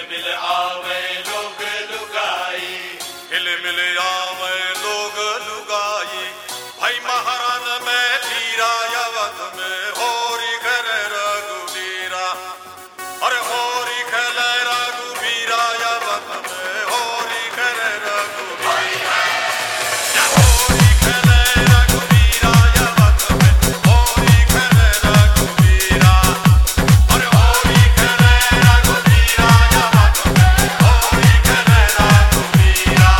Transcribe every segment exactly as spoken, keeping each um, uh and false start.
मिल आवे लोग लुगाई, हिल मिल आवे लोग लुगाई, भाई महारान में धीरा यवत में होरी खेले रघुवीरा, अरे होरी खेले रघुवीरा यवत में होरी खेले रघुवीरा, होरी खेले रघुवीरा यवत में होरी खेले रघुवीरा, अरे होरी खेले रघुवीरा यवत में होरी खेले रघुवीरा।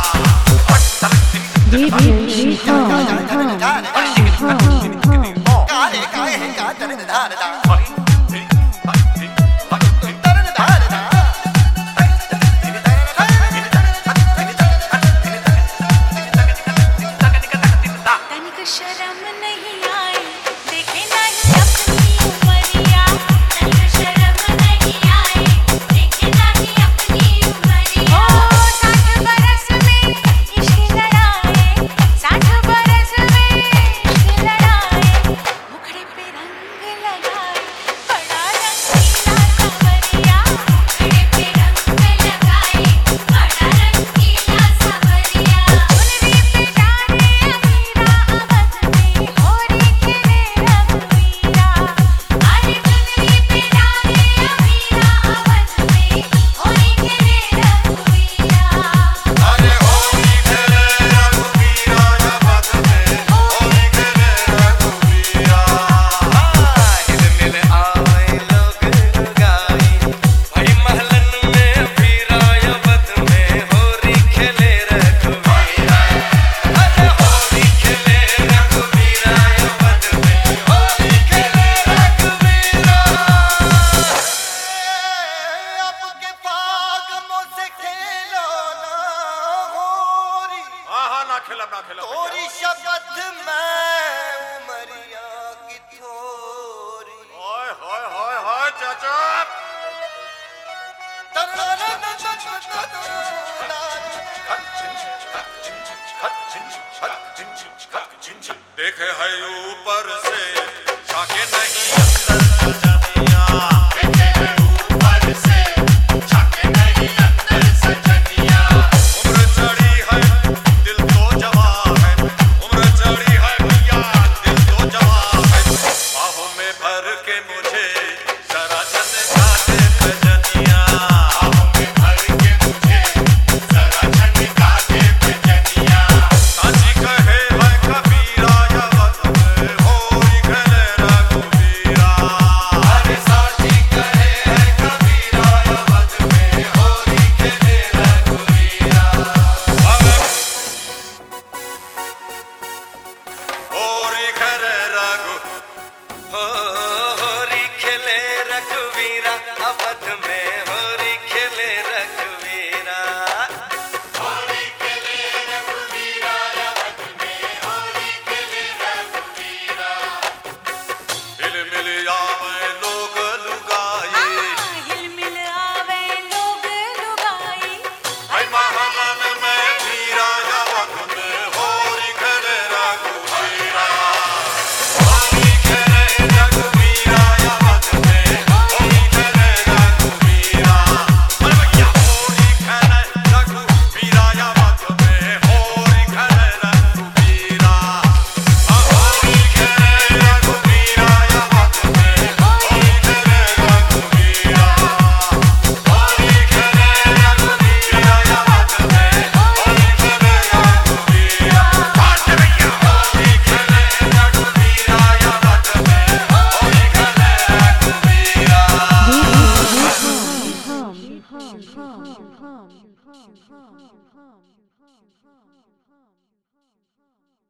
शर्म नहीं आई देखे नहीं अपनी उमरिया, शर्म नहीं आई देखे नहीं अपनी उमरिया। ओ साठ बरस में इश्क लड़ाए, साठ बरस में इश्क लड़ाए, मुखड़े पे रंग लगाए बड़ा रंगीला सवरिया, मुखड़े पे रंग लगाए बड़ा रंगीला सवरिया। चुनरी पे डाले अमीरा अवध में होरी खेले रघुवीरा, अरे चुनरी पे डाले अमीरा अवध में होरी खेले रघुवीरा, अरे होरी खेले रघुवीरा यवत में होरी खेले रघुवीरा। हिल मिल आवे लोग लुगाई, भाई महलन में वीरा यवत में होरी खेले रघुवीरा, अरे होरी खेले रघुवीरा यवत में होरी खेले रघुवीरा। अब के फागमों से खेलो ना होरी, हाँ हाँ ना खेलब ना खेलब तोरी शपथ में उमरिया की थोरी। हाय हाय हाय हाय चाचा देखे है ऊपर से झाके नहीं अंदर सजनिया, देखे है ऊपर से झाके नहीं अंदर सजनिया। उम्र चढ़ी है दिल तो जवा है, उम्र चढ़ी है भैया दिल तो जवा है, बाहों में भर के मुझे जरा झनका दे बजनिया, बाहों में भर के मुझे जरा झनका दे बजनिया। साची कहे है कबीरा यवत में होरी खेले रघुवीरा, अरे साची कहे है कबीरा यवत में होरी खेले रघुवीरा, होरी खेले रघु हो होरी खेले रघुवीरा अवध में